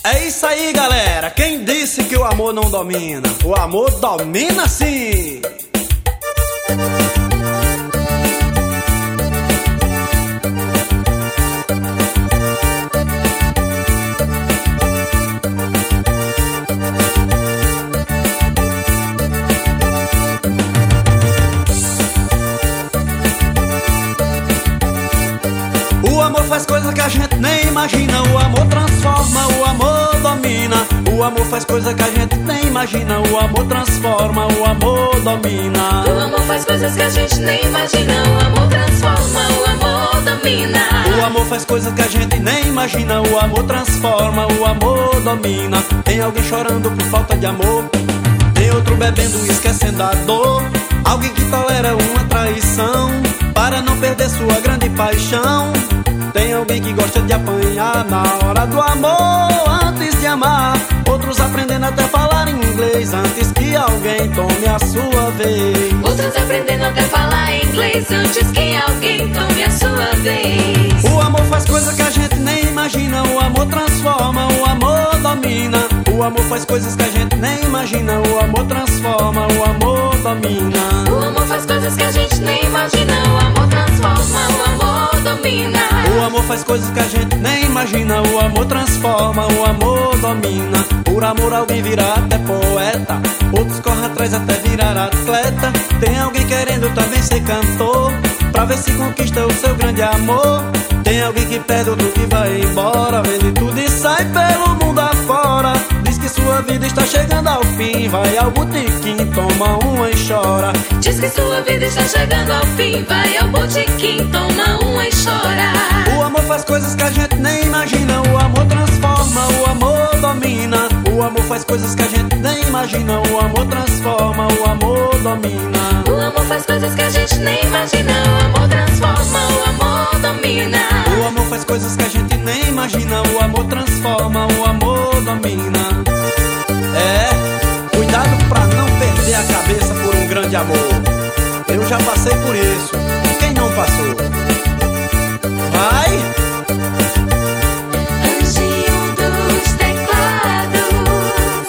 É isso aí, galera. Quem disse que o amor não domina? O amor domina sim. O amor faz coisas que a gente nem imagina. O amor transforma, o amor domina. O amor faz coisas que a gente nem imagina. O amor transforma, o amor domina. O amor faz coisas que a gente nem imagina. O amor transforma, o amor domina. O amor faz coisas que a gente nem imagina. O amor transforma, o amor domina. Tem alguém chorando por falta de amor, tem outro bebendo e esquecendo a dor. Alguém que tolera uma traição para não perder sua grande paixão. Tem alguém que gosta de apanhar na hora do amor antes de amar. Outros aprendendo até falar inglês antes que alguém tome a sua vez. Outros aprendendo até falar inglês antes que alguém tome a sua vez. O amor faz coisas que a gente nem imagina. O amor transforma, o amor domina. O amor faz coisas que a gente nem imagina. O amor transforma, o amor domina. O amor faz coisas que a gente nem imagina. O amor transforma, o amor domina. O amor faz coisas que a gente nem imagina. O amor transforma, o amor domina. Por amor alguém vira até poeta, outros correm atrás até virar atleta. Tem alguém querendo também ser cantor pra ver se conquista o seu grande amor. Tem alguém que pede, outro que vai embora, vende tudo e sai pelo mundo afora. Diz que sua vida está chegando ao fim, vai ao botequim, toma uma e chora. Diz que sua vida está chegando ao fim, vai ao botequim, toma uma e chora. O amor faz coisas que a gente nem imagina. O amor transforma, o amor domina. O amor faz coisas que a gente nem imagina. O amor transforma, o amor domina. O amor faz coisas que a gente nem imagina. O amor transforma, o amor domina. O amor faz coisas que a gente nem imagina. O amor transforma, o amor domina. É, cuidado pra não perder a cabeça por um grande amor. Eu já passei por isso, quem não passou? Vai! Anjinho dos teclados.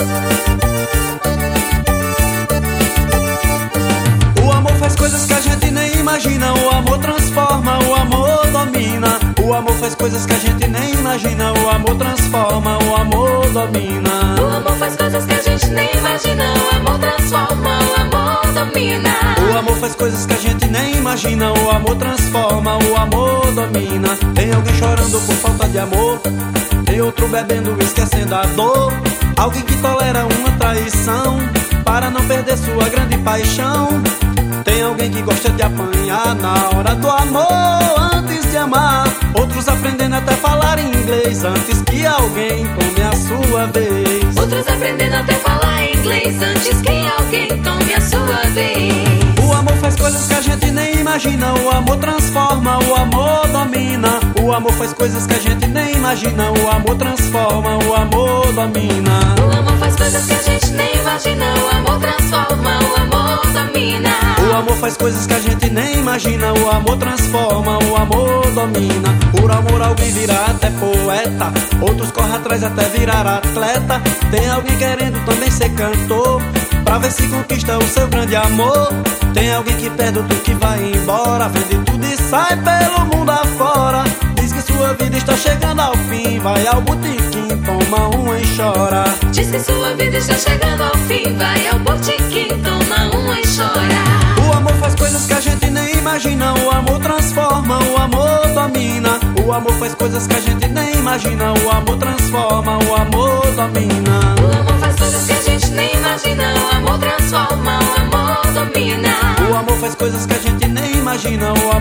O amor faz coisas que a gente nem imagina. O amor transforma, o amor domina. O amor faz coisas que a gente nem imagina. O amor transforma, o amor domina. O amor faz coisas que a gente nem imagina. O amor transforma, o amor domina. O amor faz coisas que a gente nem imagina. O amor transforma, o amor domina. Tem alguém chorando por falta de amor, tem outro bebendo e esquecendo a dor. Alguém que tolera uma traição para não perder sua grande paixão. Tem alguém que gosta de apanhar na hora do amor antes de amar. Outros aprendendo até falar inglês antes que alguém tome a sua vez. Outros aprendendo até falar inglês antes que alguém tome a sua vez. O amor faz coisas que a gente nem imagina. O amor transforma, o amor domina. O amor faz coisas que a gente nem imagina. O amor transforma, o amor domina. O amor faz coisas que a gente nem imagina. O amor transforma, o amor domina. O amor faz coisas que a gente nem imagina. O amor transforma, o amor domina. Por amor alguém vira até poeta, outros correm atrás até virar atleta. Tem alguém querendo também ser cantor pra ver se conquista o seu grande amor. Tem alguém que perde, outro que vai embora, vende tudo e sai pelo mundo afora. Diz que sua vida está chegando ao fim, vai ao botequim, toma uma e chora. Diz que sua vida está chegando ao fim, vai ao botequim, toma uma e chora. O amor faz coisas que a gente nem imagina. O amor transforma, o amor domina. O amor faz coisas que a gente nem imagina. O amor transforma, o amor domina. O amor faz coisas que a gente nem imagina. O amor transforma, o amor domina. O amor faz coisas que a gente nem imagina. O